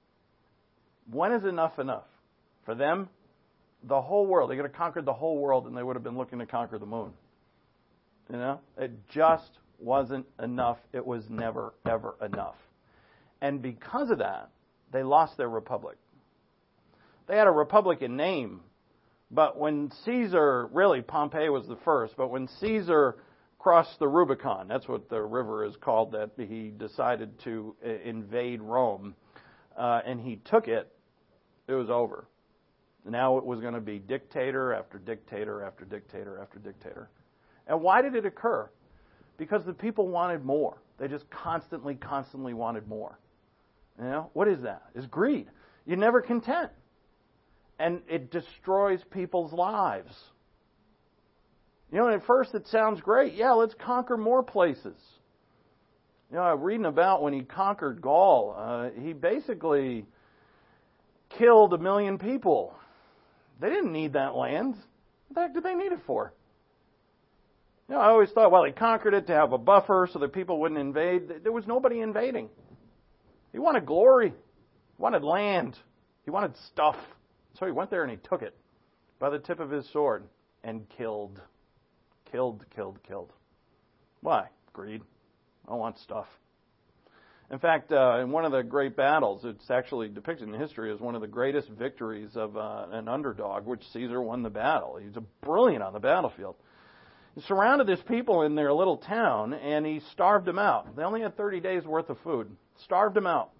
When is enough? For them, the whole world. They could have conquered the whole world and they would have been looking to conquer the moon. You know? It just wasn't enough. It was never, ever enough. And because of that, they lost their republic. They had a republic in name. But when Caesar, really Pompey was the first, but when Caesar crossed the Rubicon, that's what the river is called, that he decided to invade Rome, and he took it, it was over. Now it was going to be dictator after dictator after dictator after dictator. And why did it occur? Because the people wanted more. They just constantly wanted more. You know, what is that? It's greed. You're never content. And it destroys people's lives. You know, at first it sounds great. Yeah, let's conquer more places. I'm reading about when he conquered Gaul, he basically killed 1 million people. They didn't need that land. What the heck did they need it for? I always thought, well, he conquered it to have a buffer so that people wouldn't invade. There was nobody invading. He wanted glory. He wanted land. He wanted stuff. So he went there and he took it by the tip of his sword and killed. Killed. Why? Greed. I want stuff. In fact, in one of the great battles, it's actually depicted in history as one of the greatest victories of an underdog, which Caesar won the battle. He was brilliant on the battlefield. He surrounded his people in their little town, and he starved them out. They only had 30 days' worth of food. Starved them out.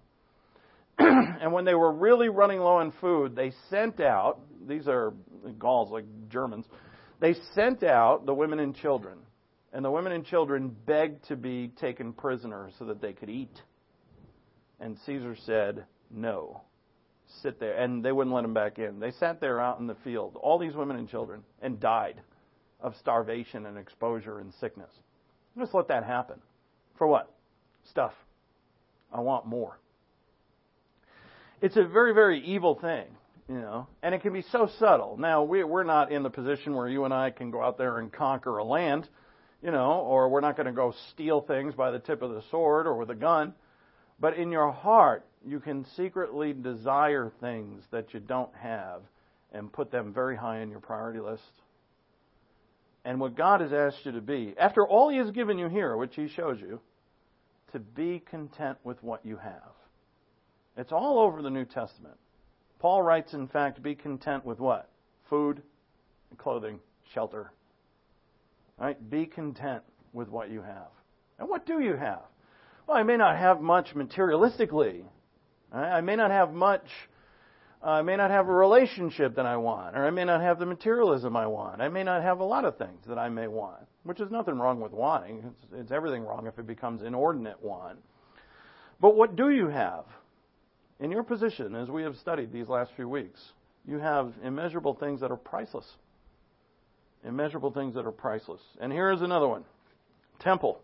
And when they were really running low on food, they sent out, these are Gauls like Germans, they sent out the women and children. And the women and children begged to be taken prisoner so that they could eat. And Caesar said, no, sit there. And they wouldn't let them back in. They sat there out in the field, all these women and children, and died of starvation and exposure and sickness. Just let that happen. For what? Stuff. I want more. It's a very, very evil thing, and it can be so subtle. Now, we're not in the position where you and I can go out there and conquer a land, or we're not going to go steal things by the tip of the sword or with a gun. But in your heart, you can secretly desire things that you don't have and put them very high on your priority list. And what God has asked you to be, after all He has given you here, which He shows you, to be content with what you have. It's all over the New Testament. Paul writes, in fact, be content with what? Food, clothing, shelter. Right? Be content with what you have. And what do you have? Well, I may not have much materialistically. I may not have much. I may not have a relationship that I want, or I may not have the materialism I want. I may not have a lot of things that I may want, which is nothing wrong with wanting. It's everything wrong if it becomes inordinate want. But what do you have? In your position, as we have studied these last few weeks, you have immeasurable things that are priceless. Immeasurable things that are priceless. And here is another one. Temple.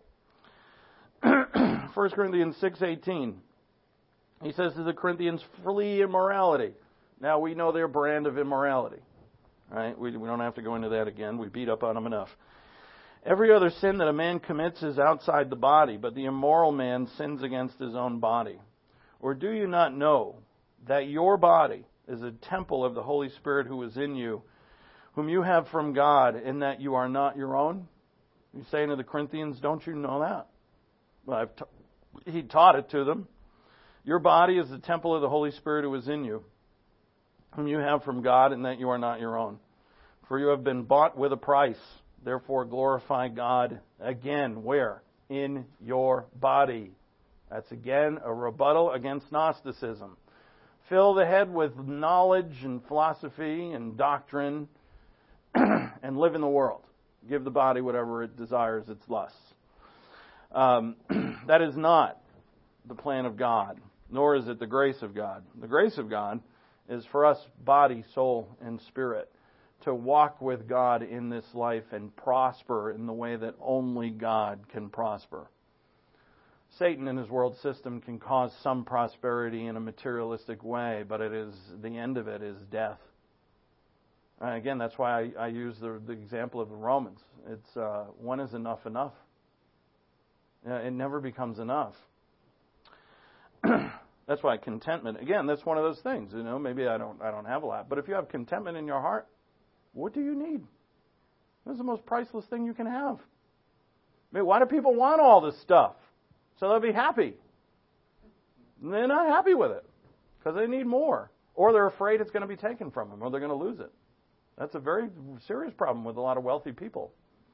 1 Corinthians 6:18. He says to the Corinthians, flee immorality. Now we know their brand of immorality. Right? We don't have to go into that again. We beat up on them enough. Every other sin that a man commits is outside the body, but the immoral man sins against his own body. Or do you not know that your body is a temple of the Holy Spirit who is in you, whom you have from God, and that you are not your own? He's saying to the Corinthians, don't you know that? Well, he taught it to them. Your body is the temple of the Holy Spirit who is in you, whom you have from God, and that you are not your own. For you have been bought with a price. Therefore glorify God again. Where? In your body. That's again a rebuttal against Gnosticism. Fill the head with knowledge and philosophy and doctrine and live in the world. Give the body whatever it desires its lusts. That is not the plan of God, nor is it the grace of God. The grace of God is for us, body, soul, and spirit, to walk with God in this life and prosper in the way that only God can prosper. Satan and his world system can cause some prosperity in a materialistic way, but the end of it is death. Again, that's why I use the example of the Romans. It's when is enough enough? It never becomes enough. That's why contentment, again, that's one of those things. Maybe I don't have a lot, but if you have contentment in your heart, what do you need? That's the most priceless thing you can have. I mean, why do people want all this stuff? So they'll be happy. And they're not happy with it because they need more, or they're afraid it's going to be taken from them, or they're going to lose it. That's a very serious problem with a lot of wealthy people.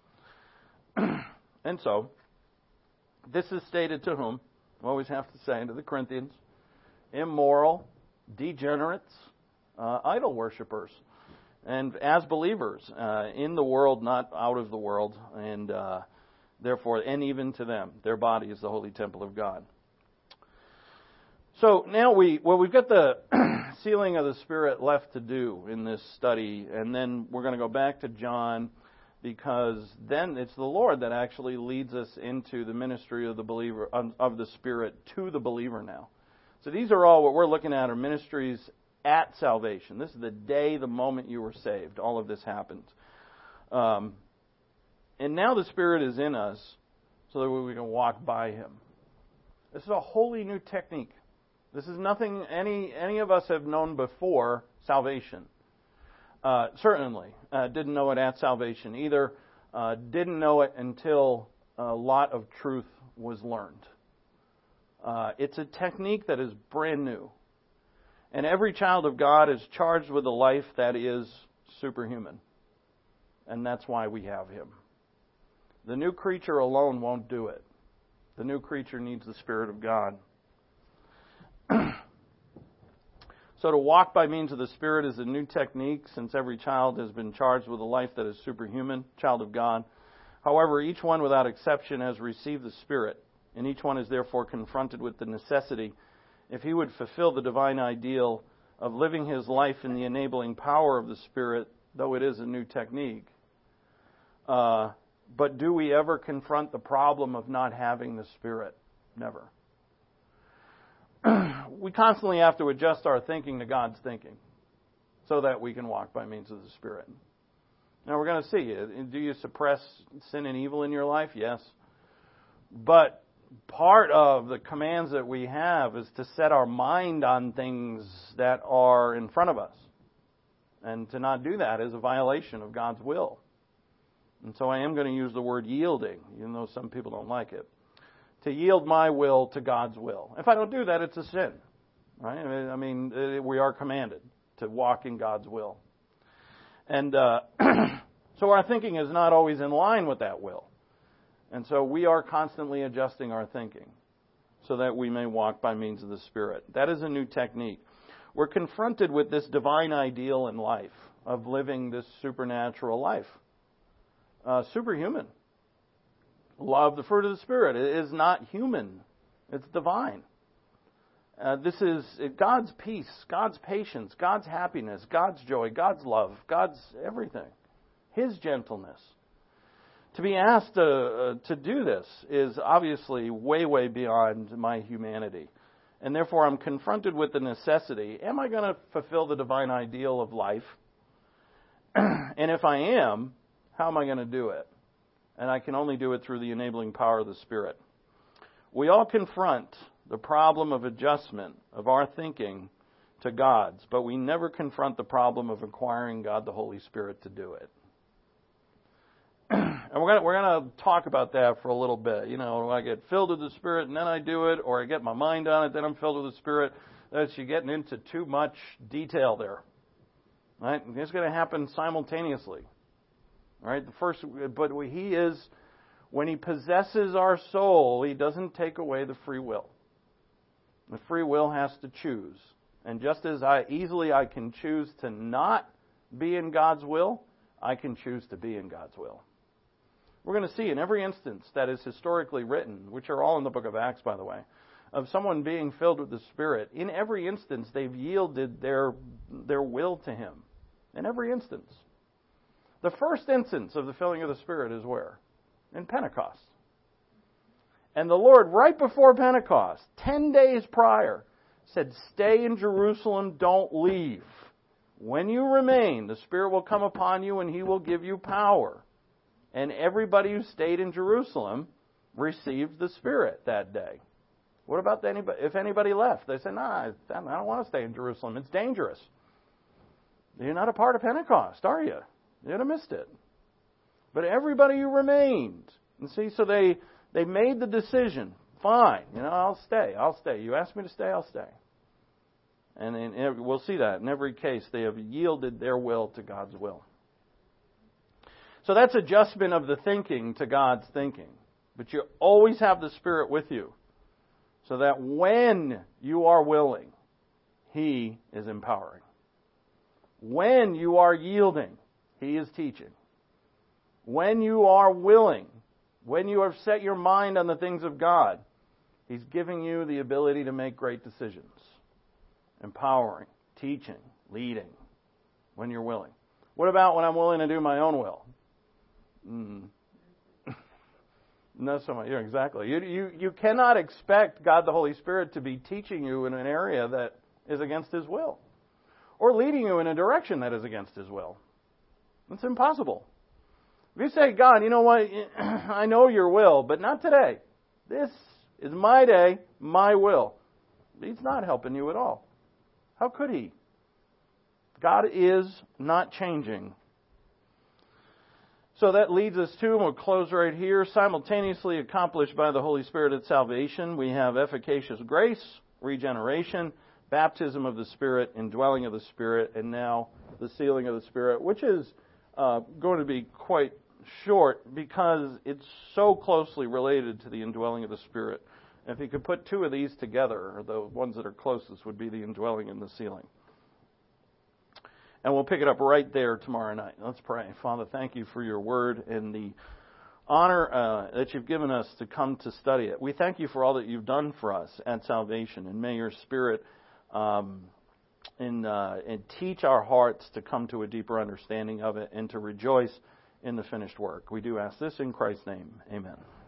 And so, this is stated to whom? We always have to say to the Corinthians, immoral, degenerates, idol worshippers, and as believers in the world, not out of the world, and therefore, and even to them, their body is the holy temple of God. So now we've got the sealing of the Spirit left to do in this study, and then we're going to go back to John. because then it's the Lord that actually leads us into the ministry of the believer, of the Spirit to the believer now. So these are all what we're looking at are ministries at salvation. This is the day, the moment you were saved. All of this happens. And now the Spirit is in us so that we can walk by Him. This is a wholly new technique. This is nothing any of us have known before salvation. Certainly didn't know it at salvation either. Didn't know it until a lot of truth was learned. It's a technique that is brand new. And every child of God is charged with a life that is superhuman. And that's why we have Him. The new creature alone won't do it. The new creature needs the Spirit of God. So to walk by means of the Spirit is a new technique, since every child has been charged with a life that is superhuman, child of God. However, each one without exception has received the Spirit, and each one is therefore confronted with the necessity, if he would fulfill the divine ideal of living his life in the enabling power of the Spirit, though it is a new technique. But do we ever confront the problem of not having the Spirit? Never. We constantly have to adjust our thinking to God's thinking so that we can walk by means of the Spirit. Now we're going to see, do you suppress sin and evil in your life? Yes. But part of the commands that we have is to set our mind on things that are in front of us. And to not do that is a violation of God's will. And so I am going to use the word yielding, even though some people don't like it. To yield my will to God's will. If I don't do that, it's a sin. Right? I mean, we are commanded to walk in God's will. And so our thinking is not always in line with that will. And so we are constantly adjusting our thinking so that we may walk by means of the Spirit. That is a new technique. We're confronted with this divine ideal in life of living this supernatural life. Superhuman. Love, the fruit of the Spirit. It is not human. It's divine. This is God's peace, God's patience, God's happiness, God's joy, God's love, God's everything. His gentleness. To be asked to do this is obviously way, way beyond my humanity. And therefore I'm confronted with the necessity, am I going to fulfill the divine ideal of life? And if I am, how am I going to do it? And I can only do it through the enabling power of the Spirit. We all confront the problem of adjustment of our thinking to God's, but we never confront the problem of acquiring God the Holy Spirit to do it. And we're going to talk about that for a little bit. You know, I get filled with the Spirit and then I do it, or I get my mind on it, then I'm filled with the Spirit. That's you getting into too much detail there. Right? It's going to happen simultaneously. Right? But He is, when He possesses our soul, He doesn't take away the free will. The free will has to choose. And just as easily I can choose to not be in God's will, I can choose to be in God's will. We're going to see in every instance that is historically written, which are all in the book of Acts, by the way, of someone being filled with the Spirit. In every instance, they've yielded their will to Him. In every instance. The first instance of the filling of the Spirit is where? In Pentecost. And the Lord, right before Pentecost, 10 days prior, said, stay in Jerusalem, don't leave. When you remain, the Spirit will come upon you and He will give you power. And everybody who stayed in Jerusalem received the Spirit that day. What about if anybody left? They said, I don't want to stay in Jerusalem. It's dangerous. You're not a part of Pentecost, are you? You'd have missed it. But everybody who remained. And see, so they made the decision. Fine, I'll stay. You ask me to stay, I'll stay. And we'll see that. In every case, they have yielded their will to God's will. So that's adjustment of the thinking to God's thinking. But you always have the Spirit with you. So that when you are willing, He is empowering. When you are yielding, He is teaching. When you are willing, when you have set your mind on the things of God, He's giving you the ability to make great decisions. Empowering, teaching, leading, when you're willing. What about when I'm willing to do my own will? Mm. Not so much. Yeah, exactly. You cannot expect God the Holy Spirit to be teaching you in an area that is against His will, or leading you in a direction that is against His will. It's impossible. If you say, God, you know what, I know your will, but not today. This is my day, my will. He's not helping you at all. How could He? God is not changing. So that leads us to, and we'll close right here, simultaneously accomplished by the Holy Spirit at salvation, we have efficacious grace, regeneration, baptism of the Spirit, indwelling of the Spirit, and now the sealing of the Spirit, which is going to be quite short because it's so closely related to the indwelling of the Spirit. If you could put two of these together, the ones that are closest would be the indwelling and the sealing. And we'll pick it up right there tomorrow night. Let's pray. Father, thank you for your word and the honor that you've given us to come to study it. We thank you for all that you've done for us at salvation. And may your Spirit and teach our hearts to come to a deeper understanding of it and to rejoice in the finished work. We do ask this in Christ's name. Amen.